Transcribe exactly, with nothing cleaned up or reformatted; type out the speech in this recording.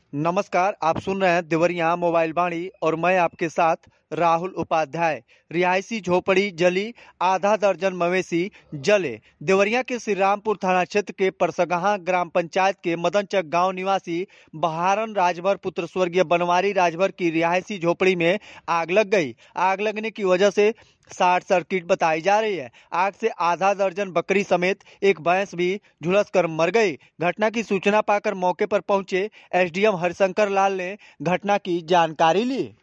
नमस्कार, आप सुन रहे हैं देवरिया मोबाइल वाणी और मैं आपके साथ राहुल उपाध्याय। रिहायशी झोपड़ी जली, आधा दर्जन मवेशी जले। देवरिया के श्री रामपुर थाना क्षेत्र के परसगहा ग्राम पंचायत के मदनचक गांव निवासी बहारन राजभर पुत्र स्वर्गीय बनवारी राजभर की रिहायशी झोपड़ी में आग लग गई। आग लगने की वजह से शॉर्ट सर्किट बताई जा रही है। आग से आधा दर्जन बकरी समेत एक भैंस भी झुलस कर मर गई। घटना की सूचना पाकर मौके पर पहुंचे एसडीएम हरिशंकर लाल ने घटना की जानकारी ली।